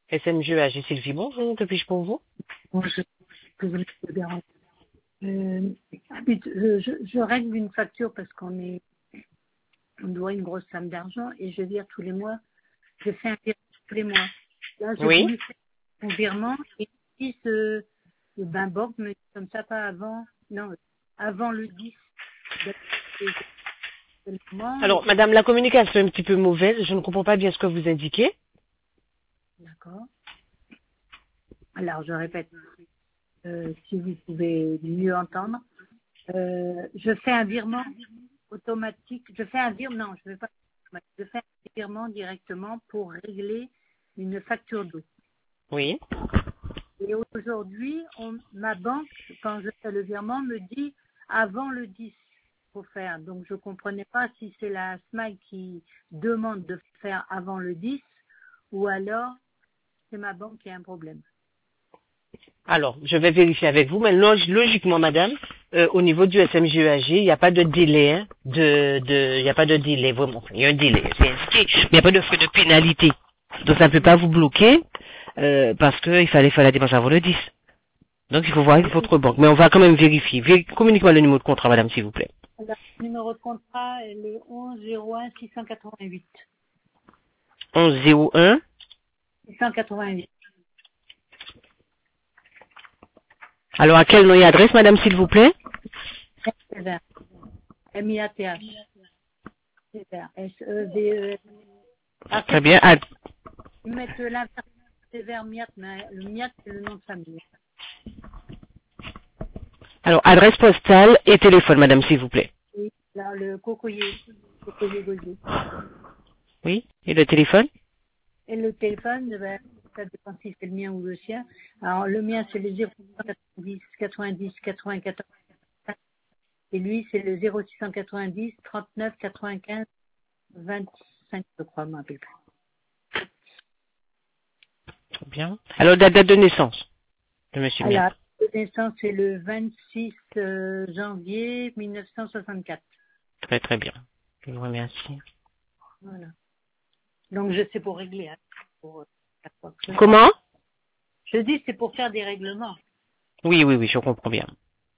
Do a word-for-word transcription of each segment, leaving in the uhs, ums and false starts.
S M G A G Sylvie, bonjour, que puis-je pour vous? Bonjour, que vous me dérangez. Euh, je, je, je règle une facture parce qu'on est, on doit une grosse somme d'argent et je vire tous les mois. Je fais un virement tous les mois. Là, j'ai Oui. voulu faire mon virement et puis ce, le bain banque me dit comme ça, pas avant, non, avant le dix. Alors, madame, la communication est un petit peu mauvaise. Je ne comprends pas bien ce que vous indiquez. D'accord. Alors, je répète, euh, si vous pouvez mieux entendre. Euh, je fais un virement automatique. Je fais un virement, non, je ne vais pas. Je fais un virement directement pour régler une facture d'eau. Oui. Et aujourd'hui, on, ma banque, quand je fais le virement, me dit avant le dix faut faire. Donc, je ne comprenais pas si c'est la SMILE qui demande de faire avant le dix ou alors c'est ma banque qui a un problème. Alors, je vais vérifier avec vous, mais log- logiquement, madame, euh, au niveau du S M G E A G, il n'y a pas de délai, hein, de, de, il n'y a pas de délai, vraiment. Il y a un délai, c'est indiqué, mais il n'y a pas de frais de pénalité. Donc, ça ne peut pas vous bloquer, euh, parce qu'il fallait faire la dépense avant le dix. Donc, il faut voir avec votre banque. Mais on va quand même vérifier. Vér- Communiquez-moi le numéro de contrat, madame, s'il vous plaît. Alors, le numéro de contrat est le onze zéro un six cent quatre-vingt-huit. onze zéro un six cent quatre-vingt-huit. Alors, à quel nom et adresse, madame, s'il vous plaît? M I A T H. S E V E. Très bien. Ad- Ils mettent l'inverse sévère Miat, mais le Miat, c'est le nom de famille. Alors, adresse postale et téléphone, madame, s'il vous plaît. Oui, là, le cocoyer, cocoyer gosier. Oui, et le téléphone? Et le téléphone, ben, ça dépend si c'est le mien ou le sien. Alors, le mien, c'est le zéro six quatre-vingt-dix, quatre-vingt-dix, quatre-vingt-quatorze. Et lui, c'est le zéro six cent quatre-vingt-dix, trente-neuf, quatre-vingt-quinze, vingt-cinq, je crois, je ne m'appelle pas. Très bien. Alors, la date de naissance de monsieur Miat. Alors, la date de naissance, c'est le vingt-six euh, janvier mille neuf cent soixante-quatre. Très, très bien. Je vous remercie. Voilà. Donc, je sais pour régler. Hein, pour, pour, Comment? Je dis c'est pour faire des règlements. Oui, oui, oui, je comprends bien.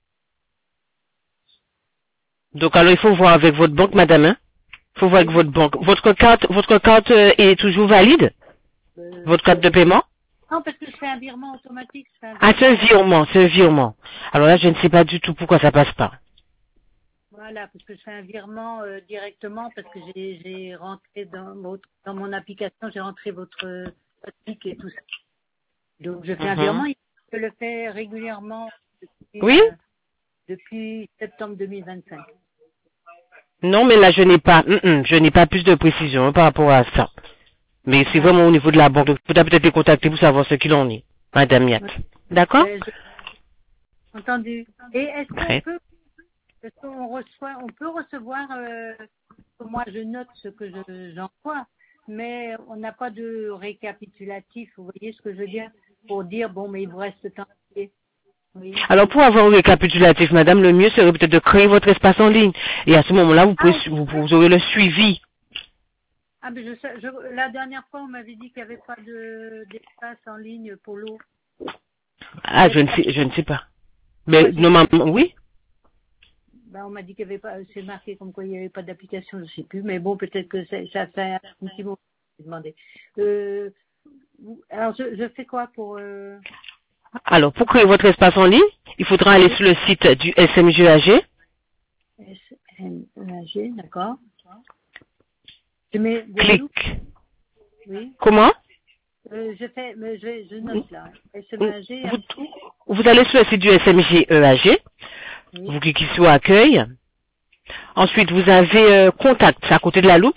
Donc, alors, il faut voir avec votre banque, madame, hein? Il faut voir avec votre banque. Votre carte, votre carte euh, est toujours valide? Euh, Votre carte de paiement? Non, parce que je fais un virement automatique. Je fais un Ah, c'est un virement. virement, c'est un virement. Alors là, je ne sais pas du tout pourquoi ça passe pas. Voilà, parce que je fais un virement euh, directement parce que j'ai j'ai rentré dans, votre, dans mon application, j'ai rentré votre euh, statistique et tout ça. Donc, je fais un Mhm. virement. Je le fais régulièrement depuis, Oui? euh, depuis septembre deux mille vingt-cinq. Non, mais là, je n'ai pas, hum, hum, je n'ai pas plus de précision hein, par rapport à ça. Mais c'est Ah. vraiment au niveau de la banque. Donc, il faudra peut-être les contacter pour savoir ce qu'il en est. Madame Miat. Ouais. D'accord? Euh, je- Entendu. Et est-ce qu'on Très. peut, est-ce qu'on reçoit, on peut recevoir, euh, moi je note ce que je- j'envoie, mais on n'a pas de récapitulatif, vous voyez ce que je veux dire, pour dire, bon, mais il vous reste tant. Oui. Alors, pour avoir un récapitulatif, madame, le mieux serait peut-être de créer votre espace en ligne. Et à ce moment-là, vous, pouvez, Ah, vous, vous aurez le suivi. ah, mais je, sais- je- la dernière fois, on m'avait dit qu'il n'y avait pas de, d'espace en ligne pour l'eau. Ah, je ne sais, je ne sais pas. Moi, Mais, j'ai- normalement, oui. ben, on m'a dit qu'il n'y avait pas, c'est marqué comme quoi il n'y avait pas d'application, je ne sais plus, mais bon, peut-être que ça, ça fait un petit moment que j'ai demandé. Euh, vous- alors, je, je fais quoi pour, euh, Alors, pour créer votre espace en ligne, il faudra aller sur le site du S M G A G. S M E A G, d'accord. Je mets Guadeloupe, Clique. oui. Comment? Euh, je fais, mais je, je note là. S M E A G, vous, vous allez sur le site du S M G E A G. oui. Vous cliquez sur accueil. Ensuite, vous avez euh, contact à côté de la loupe.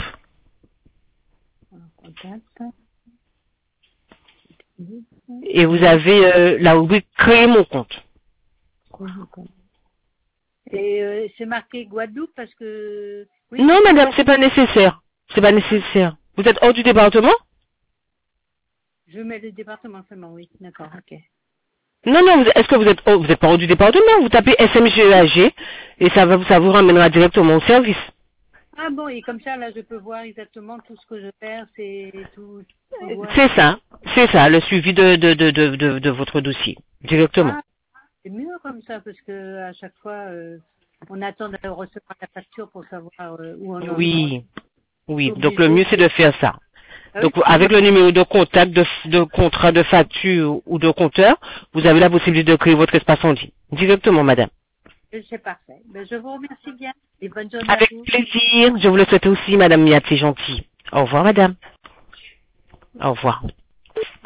Contact. Et vous avez euh, la rubrique créer mon compte. Et euh, c'est marqué Guadeloupe parce que... Oui, Non, madame, c'est pas nécessaire. C'est pas nécessaire. Vous êtes hors du département? je mets le département seulement, oui. D'accord, ok. Non, non, vous- est-ce que vous êtes hors- vous êtes pas hors du département? Vous tapez S M G E A G et ça va, ça vous ramènera directement au service. Ah Ah bon, et comme ça, là, je peux voir exactement tout ce que je perds, c'est tout. C'est ça, c'est ça, le suivi de, de, de, de, de, de votre dossier, directement. Ah, c'est mieux comme ça, parce que à chaque fois, euh, on attend de recevoir la facture pour savoir euh, où on en est. Oui, oui, Obligé. donc le mieux c'est de faire ça. Ah Donc oui, avec le numéro de contact, de, de contrat, de facture ou de compteur, vous avez la possibilité de créer votre espace en ligne. Directement, madame. c'est parfait. Ben, je vous remercie bien et bonne journée Avec à vous. plaisir, je vous le souhaite aussi, madame Miat, c'est gentil. Au revoir, madame. Au revoir.